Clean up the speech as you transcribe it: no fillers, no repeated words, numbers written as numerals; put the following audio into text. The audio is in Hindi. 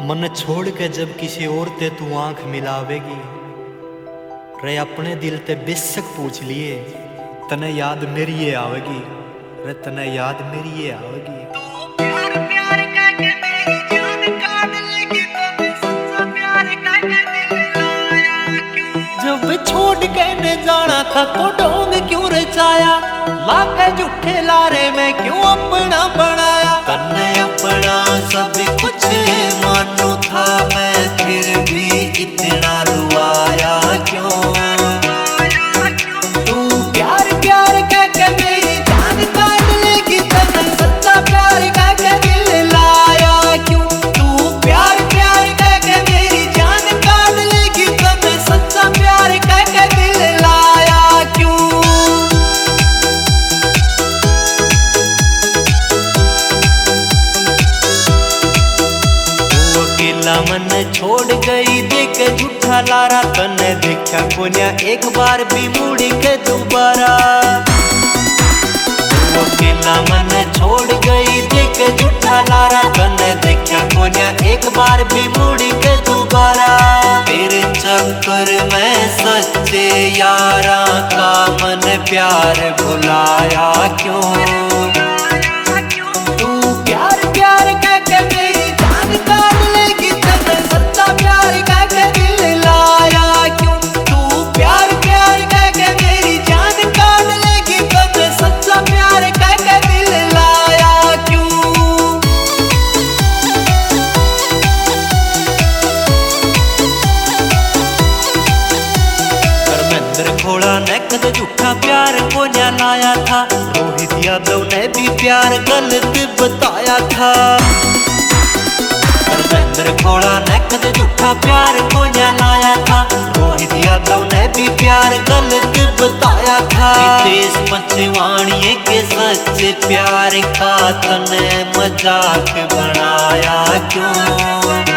मन छोड़ के जब किसी और ते तू आंख मिलावेगी, रे अपने दिल ते बेशक पूछ लिए, तने याद मेरी ये आवेगी, रे तने याद मेरी ये आवेगी। प्यार प्यार करके मेरी जान काट लेगी, तो सच्चा प्यार करके दिल लाया क्यों? जब छोड़ के न जाना था तो ढोंग क्यों रचाया, लाके झूठे लारे में क्यों अपना बनाया। तन्ने अपना सब कुछ मानो था मैं, फिर भी इतना रुआया क्यों? तू प्यार प्यार कह के मेरी जान काट लेगी, तन्ने सच्चा प्यार कह के दिल लाया क्यों? तू प्यार प्यार कह के मेरी जान काट लेगी, तन्ने सच्चा प्यार कह के दिल लाया क्यों? अकेला मन छोड़ गई देख झूठा लारा, तन्ने देखा कोन्या एक बार भी मुड़ी के दोबारा। अकेला मन छोड़ गई देख झूठा लारा, तन्ने देखा कोन्या एक बार भी मुड़ी के दोबारा। तेरे चक्कर में सच्चे यारा का मन प्यार भुलाया क्यों? तू प्यार प्यार कह के मेरी जान काट लेगी, तन्ने सच्चा प्यार कह के दिल लाया क्यों? तू प्यार प्यार कह के मेरी जान काट लेगी, तन्ने सच्चा प्यार कह के दिल लाया क्यों? धर्मेंद्र खोड़ा ने कद झूठा प्यार को न्या लाया था, रोहित यादव ने भी प्यार गलत बताया था। धर्मेंद्र खोड़ा ने कद झूठा प्यार को न्या लाया था, रोहित यादव ने भी प्यार गलत बताया था। देश पंचवाणिये के सच्चे प्यार का तने मजाक बनाया क्यों?